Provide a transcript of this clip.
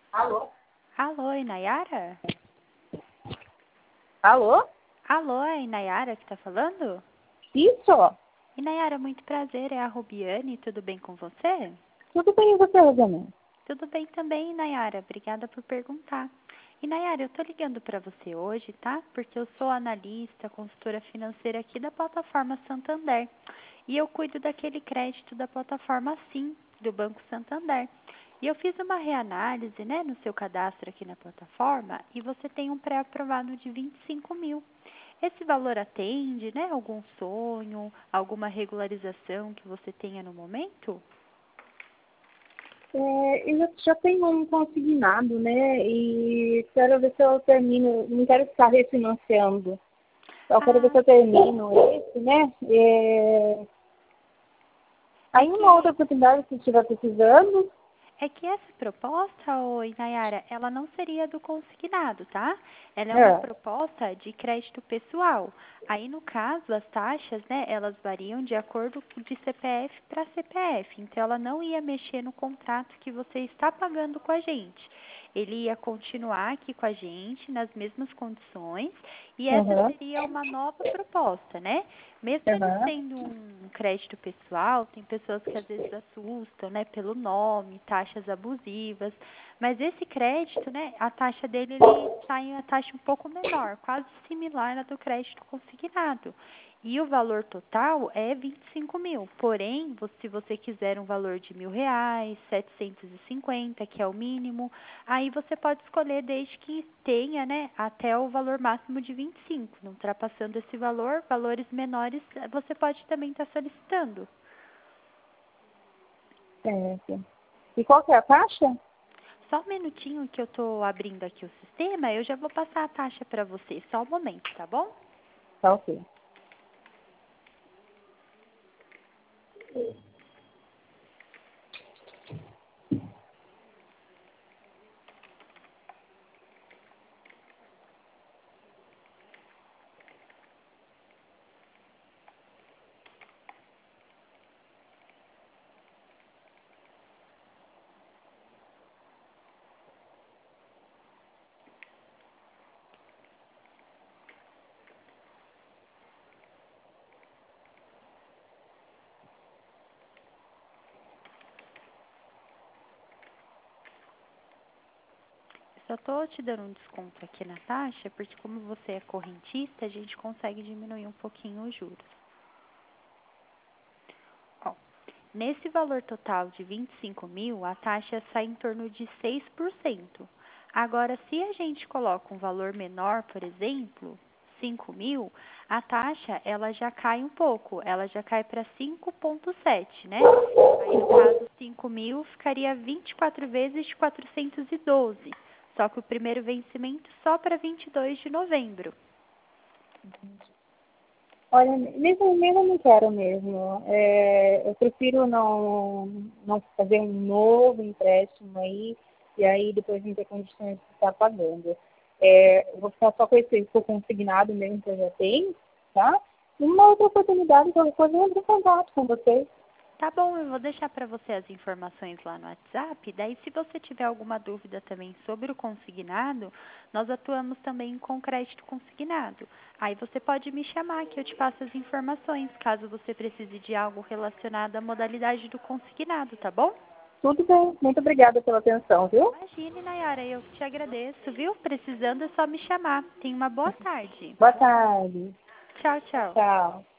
Alô? Alô, Inayara? Alô? Alô, é Inayara que tá falando? Isso? Inayara, muito prazer, é a Rubiane, tudo bem com você? Tudo bem e você, Rosamund? Tudo bem também, Inayara, obrigada por perguntar. Inayara, eu tô ligando para você hoje, tá? Porque eu sou analista, consultora financeira aqui da plataforma Santander. E eu cuido daquele crédito da plataforma Sim, do Banco Santander. E eu fiz uma reanálise, né, no seu cadastro aqui na plataforma e você tem um pré-aprovado de 25 mil. Esse valor atende, né, algum sonho, alguma regularização que você tenha no momento? Eu já tenho um consignado, né? E quero ver se eu termino, não quero ficar refinanciando. Só quero ver Ah, se eu termino esse, né? é Aí uma que outra oportunidade, se estiver precisando. É que essa proposta, oi, Nayara, ela não seria do consignado, tá? Ela é uma É. proposta de crédito pessoal. Aí, no caso, as taxas, né, elas variam de acordo de CPF para CPF. Então, ela não ia mexer no contrato que você está pagando com a gente. Ele ia continuar aqui com a gente nas mesmas condições e essa Aham. seria uma nova proposta, né? Mesmo ele Aham. sendo um crédito pessoal, tem pessoas que às vezes assustam, né, pelo nome, taxas abusivas, mas esse crédito, né, a taxa dele ele está em uma taxa um pouco menor, quase similar à do crédito consignado. E o valor total é 25 mil. Porém, se você quiser um valor de R$ 1.000, 750, que é o mínimo, aí você pode escolher desde que tenha, né, até o valor máximo de 25. Não ultrapassando esse valor, valores menores você pode também estar solicitando. Certo. E qual que é a taxa? Só um minutinho que eu estou abrindo aqui o sistema, eu já vou passar a taxa para você. Só um momento, tá bom? Tá ok. Só estou te dando um desconto aqui na taxa, porque como você é correntista, a gente consegue diminuir um pouquinho os juros. Ó, nesse valor total de 25 mil, a taxa sai em torno de 6%. Agora, se a gente coloca um valor menor, por exemplo, 5 mil, a taxa ela já cai um pouco, ela já cai para 5,7, né? Aí, no caso, 5 mil ficaria 24 vezes de 412. Só que o primeiro vencimento só para 22 de novembro. Olha, nesse momento eu não quero mesmo. Eu prefiro não fazer um novo empréstimo aí, e aí depois não ter condições de estar pagando. Eu vou ficar só com esse consignado mesmo que eu já tenho, tá? E uma outra oportunidade, qualquer coisa, eu entro em contato com vocês. Tá bom, eu vou deixar para você as informações lá no WhatsApp. Daí, se você tiver alguma dúvida também sobre o consignado, nós atuamos também com crédito consignado. Aí você pode me chamar que eu te passo as informações, caso você precise de algo relacionado à modalidade do consignado, tá bom? Tudo bem. Muito obrigada pela atenção, viu? Imagine, Nayara, eu te agradeço, viu? Precisando é só me chamar. Tenha uma boa tarde. Boa tarde. Tchau, tchau. Tchau.